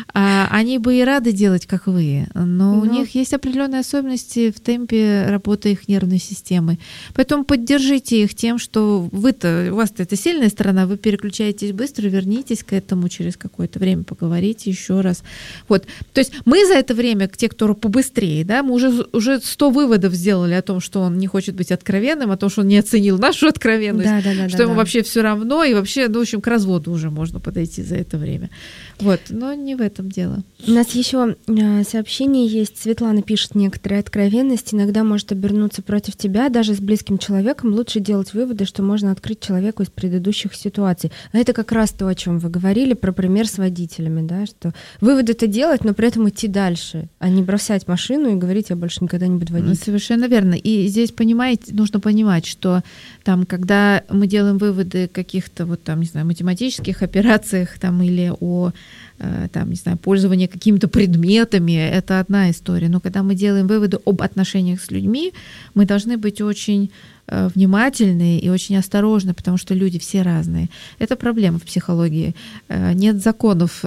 Они бы и рады делать, как вы, но, но у них есть определенные особенности в темпе работы их нервной системы. Поэтому поддержите их тем, что вы-то, у вас-то это сильная сторона, вы переключаетесь быстро, вернитесь к этому через какое-то время, поговорите еще раз. Вот. То есть мы за это время, те, кто побыстрее, да, мы уже, уже сто выводов сделали о том, что он не хочет быть откровенным, о том, что он не оценил нашу откровенность, да, да, да, что да, ему да. вообще все равно, и вообще, ну, в общем, к разводу уже можно подойти за это время. Вот. Но не в этом дело. У нас еще сообщение есть. Светлана пишет: некоторая откровенность иногда может обернуться против тебя. Даже с близким человеком лучше делать выводы, что можно открыть человеку из предыдущих ситуаций. А это как раз то, о чем вы говорили, про пример с водителями, да, что выводы-то делать, но при этом идти дальше, а не бросать машину и говорить: я больше никогда не буду водить. Совершенно верно. И здесь, понимаете, нужно понимать, что там, когда мы делаем выводы о каких-то вот там, не знаю, математических операциях там, или о там, не знаю, пользование какими-то предметами, это одна история. Но когда мы делаем выводы об отношениях с людьми, мы должны быть очень внимательны и очень осторожны, потому что люди все разные. Это проблема в психологии. Нет законов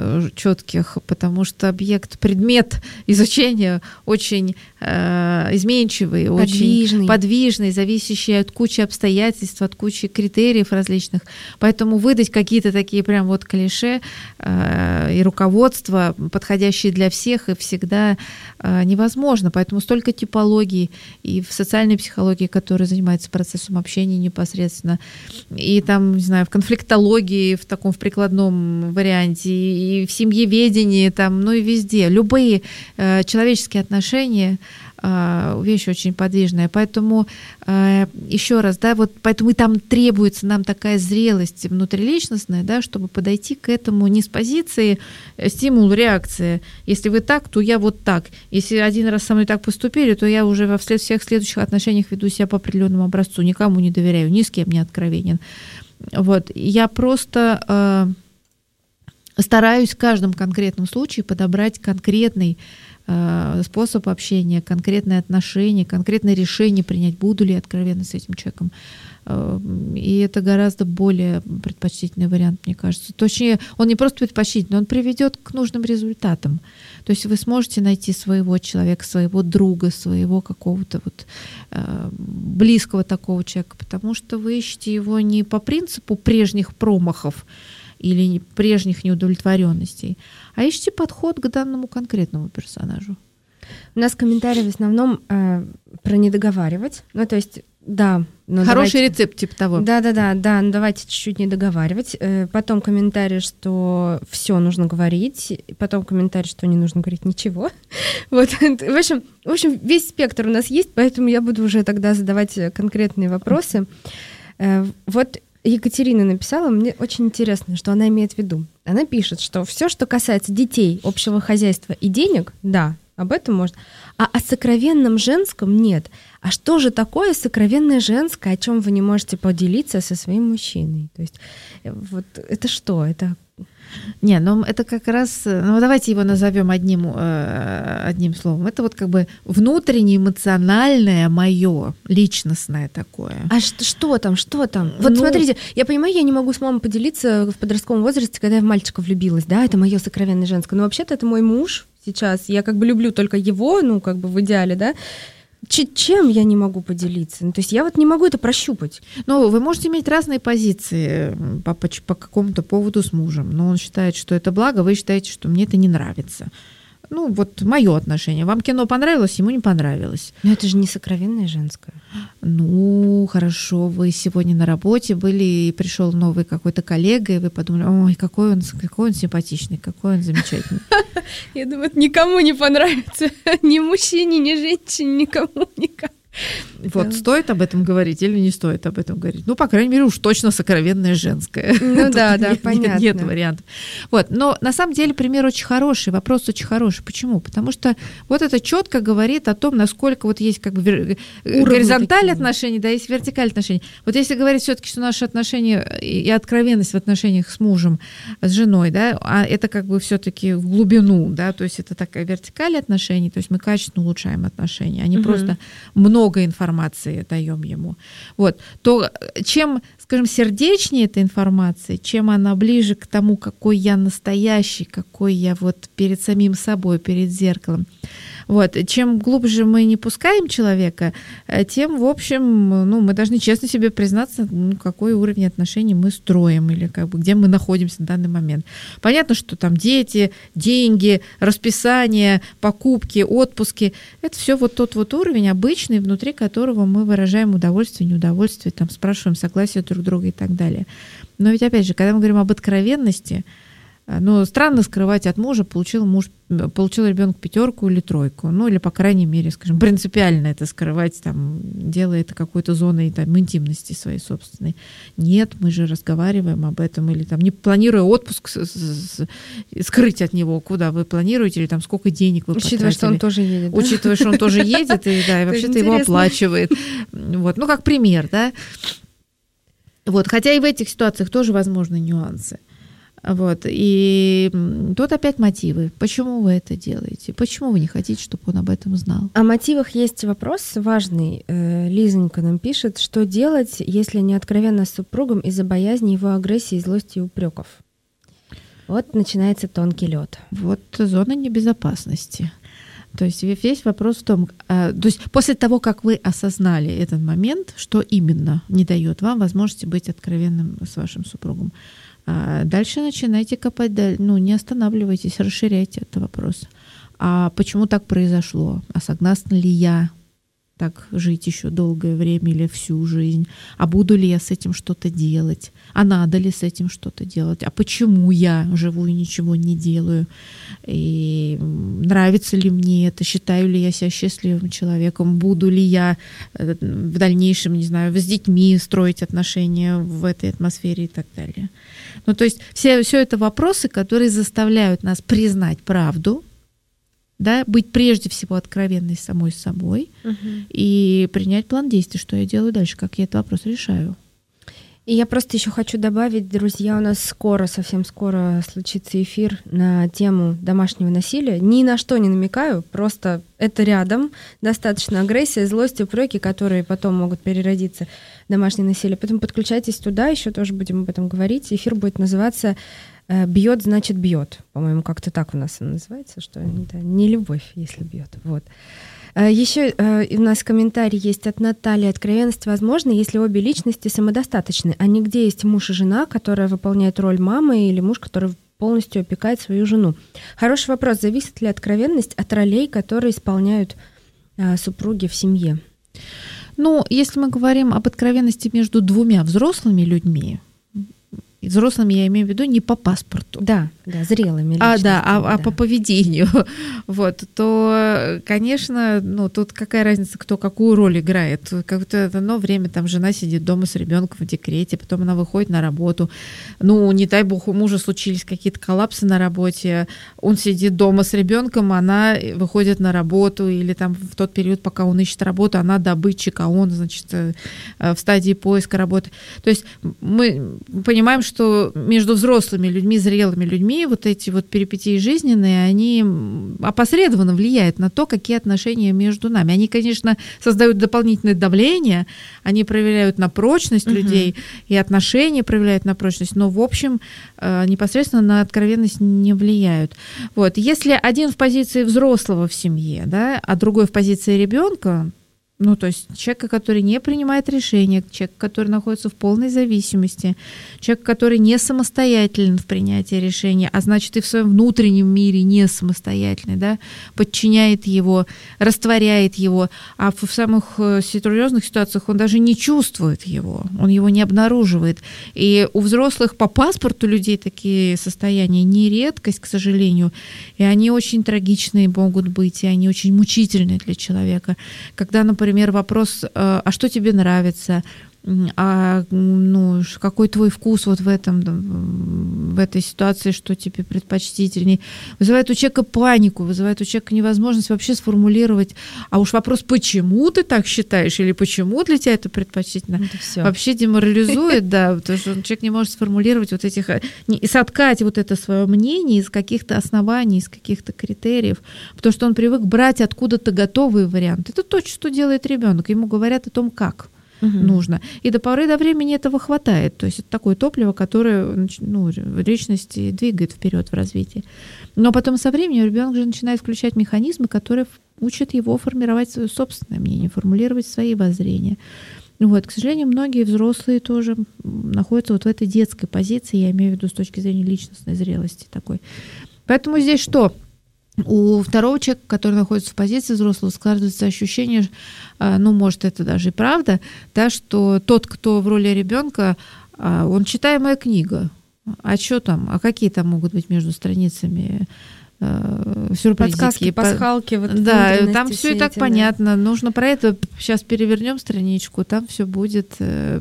четких, потому что объект, предмет изучения очень изменчивый, подвижный. очень подвижный, зависящий от кучи обстоятельств, от кучи критериев различных. Поэтому выдать какие-то такие прям вот клише и руководства, подходящие для всех, и всегда невозможно. Поэтому столько типологий и в социальной психологии, которые занимается процессом общения непосредственно, и там, не знаю, в конфликтологии, в таком в прикладном варианте, и в семьеведении, там, ну и везде. Любые э, человеческие отношения э, вещь очень подвижная. Поэтому э, еще раз, да, вот поэтому и там требуется нам такая зрелость внутриличностная, да, чтобы подойти к этому не с позиции стимул, реакция. Если вы так, то я вот так. Если один раз со мной так поступили, то я уже во всех следующих отношениях веду себя по определенному образцу, никому не доверяю, ни с кем не откровенен. Вот. Я просто э, стараюсь в каждом конкретном случае подобрать конкретный э, способ общения, конкретное отношение, конкретное решение принять, буду ли я откровенна с этим человеком. Э, и это гораздо более предпочтительный вариант, мне кажется. Точнее, он не просто предпочтительный, он приведет к нужным результатам. То есть вы сможете найти своего человека, своего друга, своего какого-то вот э, близкого такого человека, потому что вы ищете его не по принципу прежних промахов или прежних неудовлетворенностей, а ищете подход к данному конкретному персонажу. У нас комментарии в основном э, про недоговаривать. Ну, то есть, да. Хороший давайте... рецепт типа того. Да-да-да, да, ну, давайте чуть-чуть не договаривать. Потом комментарий, что все нужно говорить. Потом комментарий, что не нужно говорить ничего. Вот. В общем, в общем, весь спектр у нас есть, поэтому я буду уже тогда задавать конкретные вопросы. Вот Екатерина написала, мне очень интересно, что она имеет в виду. Она пишет, что все, что касается детей, общего хозяйства и денег, да, об этом можно. А о сокровенном женском нет. А что же такое сокровенное женское, о чем вы не можете поделиться со своим мужчиной? То есть вот это что? Это Не, ну это как раз, ну давайте его назовем одним, э, одним словом. Это вот как бы внутреннее, эмоциональное, мое, личностное такое. А что, что там, что там? Вот Ну, смотрите, я понимаю, я не могу с мамой поделиться в подростковом возрасте, когда я в мальчика влюбилась, да, это мое сокровенное женское. Но вообще-то это мой муж сейчас, я как бы люблю только его, ну как бы в идеале, да. Ч- чем я не могу поделиться? Ну, то есть я вот не могу это прощупать. Ну, вы можете иметь разные позиции по, по, по какому-то поводу с мужем, но он считает, что это благо, вы считаете, что мне это не нравится. Ну, вот мое отношение. Вам кино понравилось, ему не понравилось. Но это же не сокровенное женское. Ну, хорошо, вы сегодня на работе были, и пришел новый какой-то коллега, и вы подумали, ой, какой он, какой он симпатичный, какой он замечательный. Я думаю, это никому не понравится. Ни мужчине, ни женщине, никому, никому. Вот, Да. стоит об этом говорить или не стоит об этом говорить? Ну, по крайней мере, уж точно сокровенное женское. Ну Тут да, да, нет- понятно. Нет вариантов. Вот, но на самом деле пример очень хороший, вопрос очень хороший. Почему? Потому что вот это четко говорит о том, насколько вот есть как бы вер- горизонталь такие. отношений, да, есть вертикаль отношений. Вот если говорить все-таки, что наши отношения и откровенность в отношениях с мужем, с женой, да, а это как бы все-таки в глубину, да, то есть это такая вертикаль отношений, то есть мы качественно улучшаем отношения, а не Мгм. просто много информации даем ему. Вот. То чем, скажем, сердечнее эта информация, чем она ближе к тому, какой я настоящий, какой я вот перед самим собой, перед зеркалом. Вот. Чем глубже мы не пускаем человека, тем, в общем, ну, мы должны честно себе признаться, ну, какой уровень отношений мы строим или как бы, где мы находимся в данный момент. Понятно, что там дети, деньги, расписание, покупки, отпуски – это все вот тот вот уровень обычный, внутри которого мы выражаем удовольствие, неудовольствие, там, спрашиваем согласие друг друга и так далее. Но ведь, опять же, когда мы говорим об откровенности, ну, странно скрывать от мужа, получил муж, получил ребенок пятерку или тройку, ну, или, по крайней мере, скажем, принципиально это скрывать, там, делая это какой-то зоной там, интимности своей собственной. Нет, мы же разговариваем об этом, или там, не планируя отпуск, с- с- с- скрыть от него, куда вы планируете, или там, сколько денег вы Учитывая, что он потратили. тоже едет. да? Учитывая, что он тоже едет, и, да, и Это вообще-то его интересно. оплачивает. Вот, ну, как пример, да. Вот, хотя и в этих ситуациях тоже возможны нюансы. Вот, и м, тут опять мотивы. Почему вы это делаете? Почему вы не хотите, чтобы он об этом знал? О мотивах есть вопрос важный. Э, Лизонька нам пишет, что делать, если не откровенно с супругом из-за боязни его агрессии, злости и упреков. Вот начинается тонкий лед. Вот зона небезопасности. То есть весь вопрос в том, а, то есть после того, как вы осознали этот момент, что именно не дает вам возможности быть откровенным с вашим супругом, а дальше начинайте копать, даль- ну, не останавливайтесь, расширяйте этот вопрос. А почему так произошло? А согласна ли я так жить еще долгое время или всю жизнь? А буду ли я с этим что-то делать? А надо ли с этим что-то делать? А почему я живу и ничего не делаю? И нравится ли мне это? Считаю ли я себя счастливым человеком? Буду ли я э, в дальнейшем, не знаю, с детьми строить отношения в этой атмосфере и так далее? Ну, то есть все, все это вопросы, которые заставляют нас признать правду, да, быть прежде всего откровенной самой с собой и принять план действий, что я делаю дальше, как я этот вопрос решаю. И я просто еще хочу добавить, друзья, у нас скоро, совсем скоро случится эфир на тему домашнего насилия. Ни на что не намекаю, просто это рядом. Достаточно агрессия, злость, упреки, которые потом могут переродиться в домашнее насилие. Поэтому подключайтесь туда, еще тоже будем об этом говорить. Эфир будет называться «Бьет, значит, бьет». По-моему, как-то так у нас он называется, что это не любовь, если бьет. Вот. Еще у нас комментарий есть от Натальи. Откровенность возможна, если обе личности самодостаточны, а не где есть муж и жена, которая выполняет роль мамы, или муж, который полностью опекает свою жену. Хороший вопрос. Зависит ли откровенность от ролей, которые исполняют а, супруги в семье? Ну, если мы говорим об откровенности между двумя взрослыми людьми, И взрослыми я имею в виду не по паспорту. Да, да, зрелыми. А, да, а, да, а по поведению, вот, то, конечно, ну, тут какая разница, кто какую роль играет. Как-то одно время там жена сидит дома с ребенком в декрете, потом она выходит на работу. Ну, не дай бог, у мужа случились какие-то коллапсы на работе, он сидит дома с ребенком, она выходит на работу, или там в тот период, пока он ищет работу, она добытчик, а он, значит, в стадии поиска работы. То есть мы понимаем, что между взрослыми людьми, зрелыми людьми вот эти вот перипетии жизненные, они опосредованно влияют на то, какие отношения между нами. Они, конечно, создают дополнительное давление, они проверяют на прочность угу. людей, и отношения проявляют на прочность, но, в общем, непосредственно на откровенность не влияют. Вот. Если один в позиции взрослого в семье, да, а другой в позиции ребенка, ну, то есть человека, который не принимает решения, человек, который находится в полной зависимости, человек, который не самостоятелен в принятии решения, а значит и в своем внутреннем мире не самостоятельный, да, подчиняет его, растворяет его, а в самых серьезных ситуациях он даже не чувствует его, он его не обнаруживает. И у взрослых по паспорту людей такие состояния не редкость, к сожалению, и они очень трагичные могут быть, и они очень мучительные для человека. Когда, например, Например, вопрос, а что тебе нравится, а ну, какой твой вкус вот в этом, в этой ситуации, что тебе предпочтительней, вызывает у человека панику, вызывает у человека невозможность вообще сформулировать, а уж вопрос, почему ты так считаешь, или почему для тебя это предпочтительно, это вообще деморализует, да, потому что человек не может сформулировать вот этих, и соткать вот это свое мнение из каких-то оснований, из каких-то критериев, потому что он привык брать откуда-то готовые варианты. Это то, что делает ребенок, ему говорят о том, как угу. нужно. И до поры до времени этого хватает. То есть это такое топливо, которое ну, личность двигает вперед в развитии. Но потом со временем ребенок же начинает включать механизмы, которые учат его формировать свое собственное мнение, формулировать свои воззрения. Вот, к сожалению, многие взрослые тоже находятся вот в этой детской позиции, я имею в виду с точки зрения личностной зрелости такой. Поэтому здесь что? У второго человека, который находится в позиции взрослого, складывается ощущение, ну, может, это даже и правда, да, что тот, кто в роли ребенка, он читаемая книга. А что там? А какие там могут быть между страницами сюрпризики? Подсказки, пасхалки. Вот да, там все и так эти, понятно. Да. Нужно про это. Сейчас перевернем страничку, там все будет.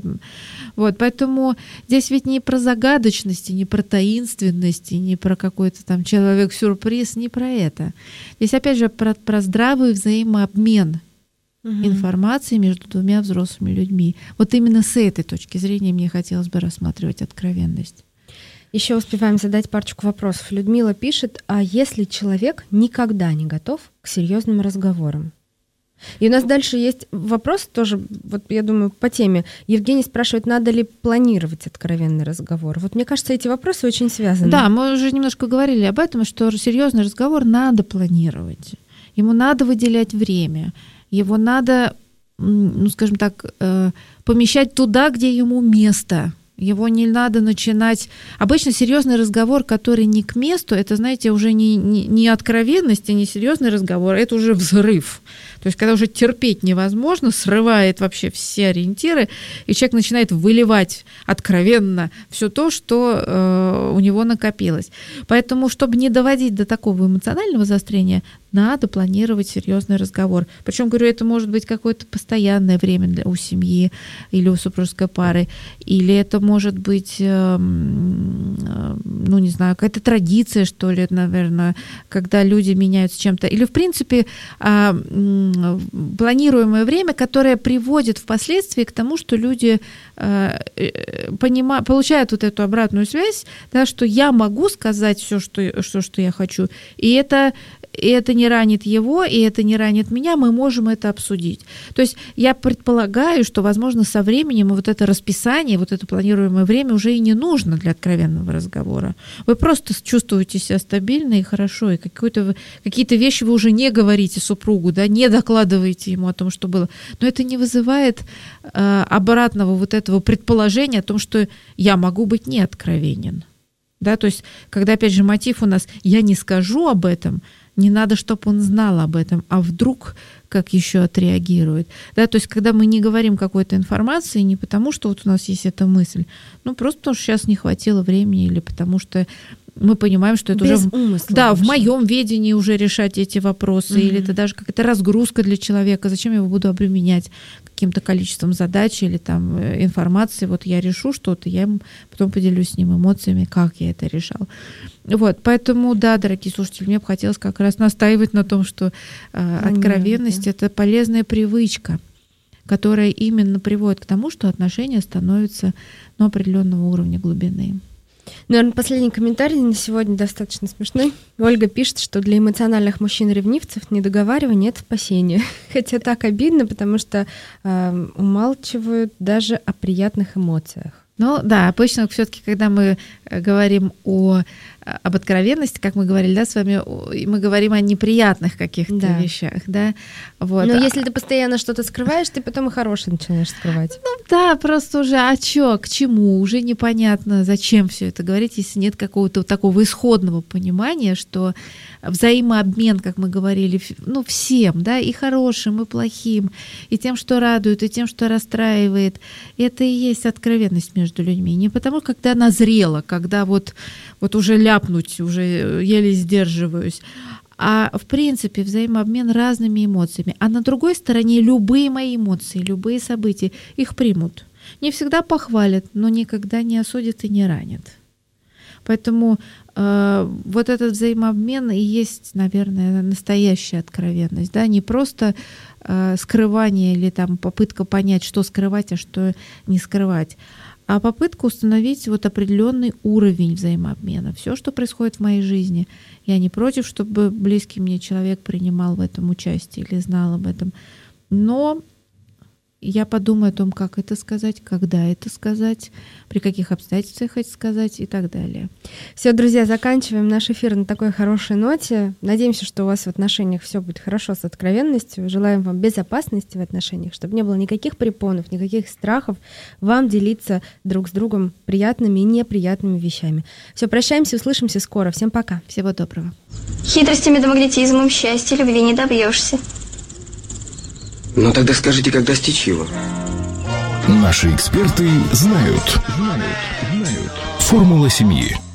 Вот, поэтому здесь ведь не про загадочность, не про таинственность, не про какой-то там человек-сюрприз, не про это. Здесь опять же про, про здравый взаимообмен угу. информацией между двумя взрослыми людьми. Вот именно с этой точки зрения мне хотелось бы рассматривать откровенность. Еще успеваем задать парочку вопросов. Людмила пишет, а если человек никогда не готов к серьезным разговорам? И у нас дальше есть вопрос тоже, вот я думаю, по теме. Евгений спрашивает, надо ли планировать откровенный разговор. Вот мне кажется, эти вопросы очень связаны. Да, мы уже немножко говорили об этом, что серьезный разговор надо планировать. Ему надо выделять время. Его надо, ну, скажем так, помещать туда, где ему место. Его не надо начинать... Обычно серьезный разговор, который не к месту, это, знаете, уже не, не, не откровенность, и не серьезный разговор, это уже взрыв. То есть, когда уже терпеть невозможно, срывает вообще все ориентиры, и человек начинает выливать откровенно все то, что э, у него накопилось. Поэтому, чтобы не доводить до такого эмоционального заострения, надо планировать серьезный разговор. Причем, говорю, это может быть какое-то постоянное время для, у семьи или у супружеской пары, или это может быть, э, э, ну, не знаю, какая-то традиция, что ли, наверное, когда люди меняются чем-то. Или, в принципе, э, планируемое время, которое приводит впоследствии к тому, что люди э, понима, получают вот эту обратную связь, да, что я могу сказать все, что, что, что я хочу, и это, и это не ранит его, и это не ранит меня, мы можем это обсудить. То есть я предполагаю, что, возможно, со временем вот это расписание, вот это планируемое время уже и не нужно для откровенного разговора. Вы просто чувствуете себя стабильно и хорошо, и какие-то, какие-то вещи вы уже не говорите супругу, да, не докладываете ему о том, что было. Но это не вызывает э, обратного вот этого предположения о том, что я могу быть неоткровенен. Да, то есть, когда, опять же, мотив у нас «я не скажу об этом», Не надо, чтобы он знал об этом, а вдруг как еще отреагирует. Да, то есть, когда мы не говорим какой-то информации, не потому, что вот у нас есть эта мысль, ну, просто потому, что сейчас не хватило времени, или потому что мы понимаем, что это Без уже умысла, да, вообще. в моем ведении уже решать эти вопросы, mm-hmm. или это даже какая-то разгрузка для человека. Зачем я его буду обременять каким-то количеством задач или там информации? Вот я решу что-то, я потом поделюсь с ним эмоциями, как я это решал. Вот, поэтому, да, дорогие слушатели, мне бы хотелось как раз настаивать на том, что э, откровенность — это полезная привычка, которая именно приводит к тому, что отношения становятся ну, определенного уровня глубины. Наверное, последний комментарий на сегодня достаточно смешной. Ольга пишет, что для эмоциональных мужчин-ревнивцев недоговаривание — это спасение. Хотя так обидно, потому что э, умалчивают даже о приятных эмоциях. Ну да, обычно все-таки, когда мы говорим о, об откровенности, как мы говорили, да, с вами, мы говорим о неприятных каких-то да. вещах, да. Вот. Но если ты постоянно что-то скрываешь, ты потом и хорошее начинаешь скрывать. Ну да, просто уже а чё, к чему, уже непонятно, зачем все это говорить, если нет какого-то вот такого исходного понимания, что взаимообмен, как мы говорили, ну всем, да, и хорошим, и плохим, и тем, что радует, и тем, что расстраивает, это и есть откровенность между людьми. Не потому, когда назрела, когда вот, вот уже ляпнуть, уже еле сдерживаюсь, а в принципе взаимообмен разными эмоциями. А на другой стороне любые мои эмоции, любые события, их примут. Не всегда похвалят, но никогда не осудят и не ранят. Поэтому э, вот этот взаимообмен и есть, наверное, настоящая откровенность. Да? Не просто э, скрывание или там, попытка понять, что скрывать, а что не скрывать, а попытка установить вот определенный уровень взаимообмена. Все, что происходит в моей жизни, я не против, чтобы близкий мне человек принимал в этом участие или знал об этом. Но я подумаю о том, как это сказать, когда это сказать, при каких обстоятельствах это сказать и так далее. Все, друзья, заканчиваем наш эфир на такой хорошей ноте. Надеемся, что у вас в отношениях все будет хорошо с откровенностью. Желаем вам безопасности в отношениях, чтобы не было никаких препонов, никаких страхов вам делиться друг с другом приятными и неприятными вещами. Все, прощаемся, услышимся скоро. Всем пока. Всего доброго. Хитростями да магнетизмом счастья любви не добьешься. Ну тогда скажите, как достичь его? Наши эксперты знают. Знают. Знают. Формула семьи.